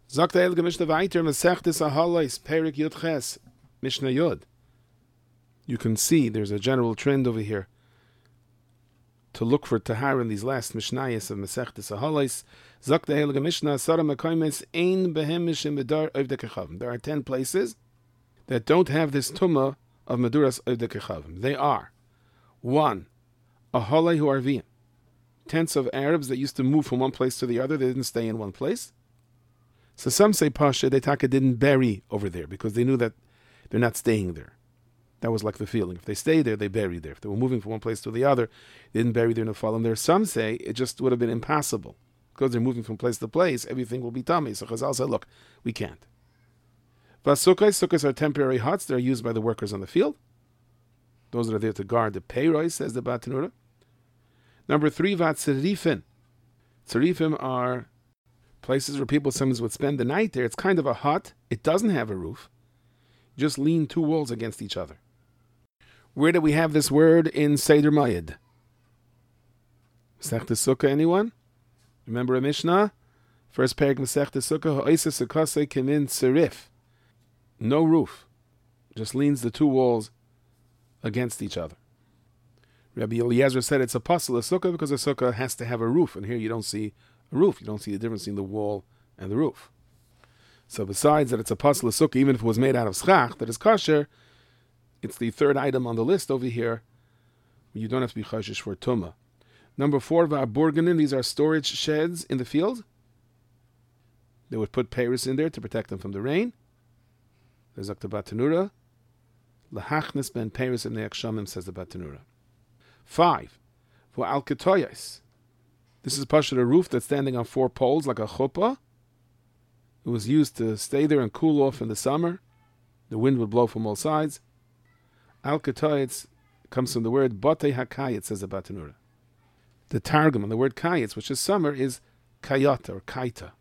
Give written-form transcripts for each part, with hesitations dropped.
Sagt der Heilige Mishnah weiter, Masechtes Ahalais, Perik Yud Ches, Mishnah Yud. You can see there's a general trend over here to look for Tahara in these last Mishnayos of Masechtes Ahalais. Sagt der Heilige Mishnah, Sara Makaimes, Ein Behem Mishim Medar Ovdei Kechavim. There are 10 places that don't have this Tumah of Meduras Ovdei Kechavim. They are 1. Ahalei Hu Arviyim. Tents of Arabs that used to move from one place to the other, they didn't stay in one place. So some say Pasha, they taka didn't bury over there because they knew that they're not staying there. That was like the feeling. If they stayed there, they buried there. If they were moving from one place to the other, they didn't bury there in the Nephalim there. Some say it just would have been impossible. Because they're moving from place to place, everything will be tummy. So Chazal said, look, we can't. Sukkahs are temporary huts. They're used by the workers on the field. Those that are there to guard the payroy, says the Batanura. Number 3, Tzarifim. Tzarifim are places where people sometimes would spend the night there. It's kind of a hut. It doesn't have a roof. You just lean 2 walls against each other. Where do we have this word in Seder Mayed? Masechtes Sukkah, anyone? Remember a Mishnah? First parak Masechtes Sukkah, Ha'isa Sukkasei Kimin Tzarif. No roof. Just leans the 2 walls against each other. Rabbi Eliezer said it's a puzzle, a sukkah, because a sukkah has to have a roof. And here you don't see a roof. You don't see the difference between the wall and the roof. So besides that it's a puzzle, a sukkah, even if it was made out of schach, that is kosher, it's the 3rd item on the list over here. You don't have to be choshesh for tumah. Number 4, va'burganim. These are storage sheds in the field. They would put peiros in there to protect them from the rain. There's the Batanura. Lahachnis ben peiros in the akshamim, says the Batanura. 5, for al-ketoyes. This is pashut, a roof that's standing on 4 poles like a chuppah. It was used to stay there and cool off in the summer. The wind would blow from all sides. Al-ketoyes comes from the word batei hakayet, says the Batanura. The targum on the word kayetz, which is summer, is kayata or kaita.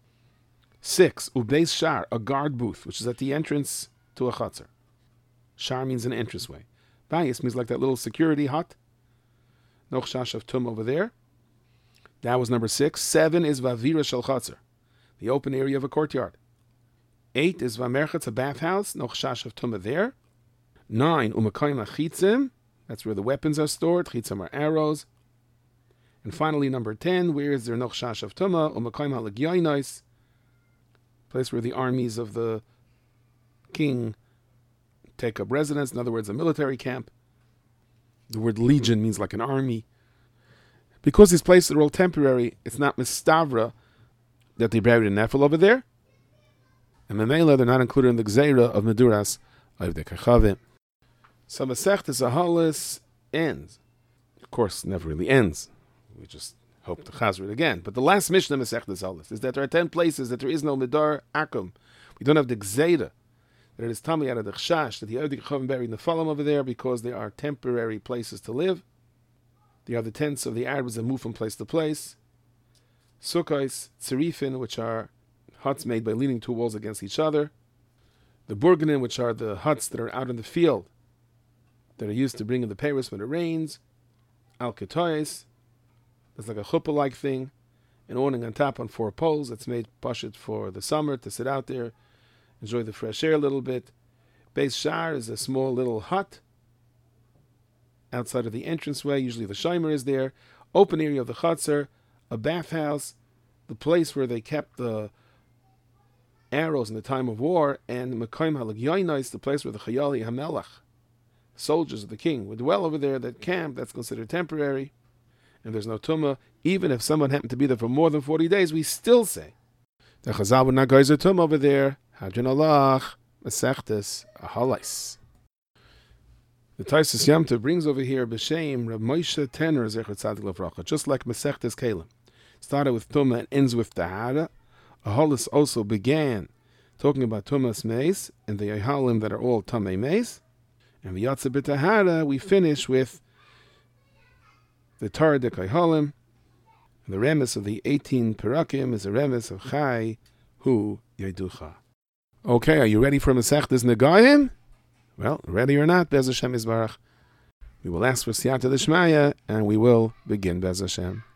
6, ubeis shar, a guard booth, which is at the entrance to a chatzar. Shar means an entranceway. Bayis means like that little security hut. No chash of tum over there. That was number 6. 7 is vavira shel chatzar, the open area of a courtyard. 8 is vamerchatz, a bathhouse. No chash of tum there. 9, umakayim achitzim. That's where the weapons are stored. Chitzim are arrows. And finally, number 10, where is there no chash of tumah? Umakayim halegyonos, place where the armies of the king take up residence. In other words, a military camp. The word legion means like an army. Because these places are all temporary, it's not mistavra that they buried a nefel over there. And memela, they're not included in the gzeira of Meduras Ovdei Kechavim. So Masechtes Ahalais ends. Of course, never really ends. We just hope to chazr it again. But the last Mishnah Masechtes Ahalais is that there are 10 places that there is no Medar Akum. We don't have the gzeira that it is Tami out of the Chash, that the Ovdei Kechavim buried in the Falam over there because they are temporary places to live. They are the tents of the Arabs that move from place to place. Sukkos, Tzarifin, which are huts made by leaning 2 walls against each other. The Burganim, which are the huts that are out in the field that are used to bring in the peiros when it rains. Al-Ketoyes, that's like a chuppah-like thing, an awning on top on 4 poles that's made pashut for the summer to sit out there, enjoy the fresh air a little bit. Beis Shar is a small little hut outside of the entranceway. Usually the shimer is there. Open area of the chutzar, a bathhouse, the place where they kept the arrows in the time of war, and Mekayim halegyonos, the place where the Chayali HaMelech, soldiers of the king, would dwell over there. That camp, that's considered temporary, and there's no tumah. Even if someone happened to be there for more than 40 days, we still say the Chazal would not go to tumah over there. Hadron Alach, Masechtes Ahalais. The Taisus Yamta brings over here B'Shem Rav Moshe Tenor Zecher Tzadik Levracha, just like Masechtes Kelim. Started with tumah and ends with tahara. Ahalais also began talking about tumas meis and the Yehalim that are all tamei meis. And the Yatsa B'Tahara, we finish with the Torah de Yehalim. And the remes of the 18 Perakim is a remes of Chai Hu Yeducha. Okay, are you ready for Masechtes Negayim? Well, ready or not, Bez Hashem Yisbarach. We will ask for Siyata D'Shmaya, and we will begin Bez Hashem.